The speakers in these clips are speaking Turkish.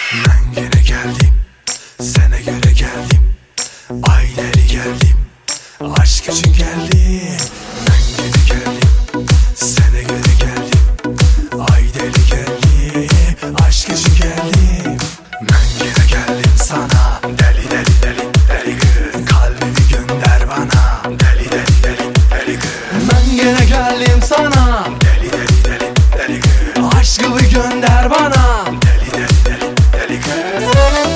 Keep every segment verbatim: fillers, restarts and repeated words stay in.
Ben gene geldim, sana göre geldim. Ayları geldim, aşk için geldim. Ben gene geldim, sana göre geldim. Ayları geldim, aşk için geldim. Ben gene geldim sana, deli deli deli deli kız. Kalbimi gönder bana, deli deli deli deli kız. Ben gene geldim sana, deli deli deli deli kız. Aşkımı gönder bana, deli deli deli deli kız.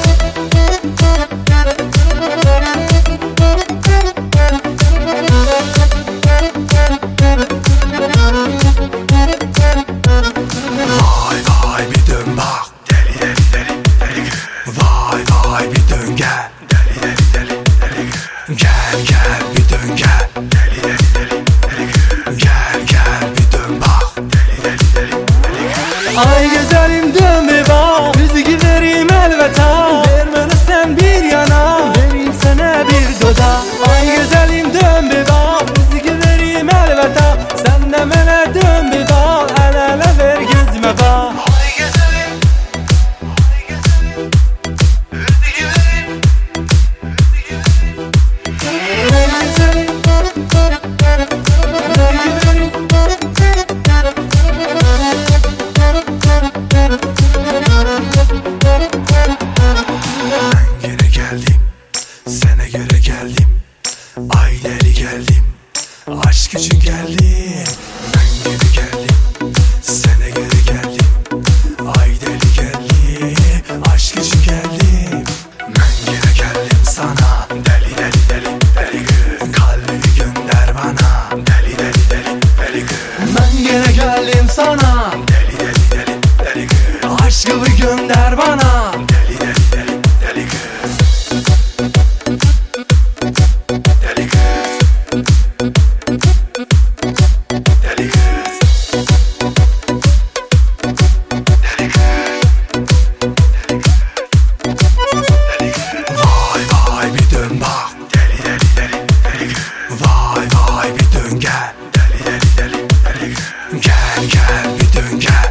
Vay vay bir dön bak, deli deli deli deli kız. Vay vay bir dön gel, deli deli deli deli kız. Gel gel bir dön gel, deli deli deli deli kız. Gel gel bir dön bak, deli deli deli deli kız. Ay güzelim dön bir bak, rızkı vereyim elveta. Vermeli sen bir yana, vereyim sana bir duda. Ay güzelim dön bir bak, rızkı vereyim elveta. Sen de bana dön bir bak, el ele ver gözüme bak. Ay güzelim, ay güzelim, rızkı vereyim, rızkı vereyim. Ay güzelim, rızkı vereyim. Ben gene geldim, sana göre geldim. Ayları geldim, aşk için geldim. Ben gene geldim, sana göre geldim. Ayları geldim, aşk için geldim. Ben gene geldim sana, deli deli deli deli kız. Kalbimi gönder bana, deli deli deli deli kız. Ben gene geldim sana, Deli deli deli deli kız. aşkımı gönder bana. Deli deli deli deli kız. Deli kız. Deli kız. Deli kız. Deli kız. Vay vay bir dön bak, deli deli deli deli kız. Vay vay bir dön gel, deli deli deli deli kız. Gel gel bir dön gel.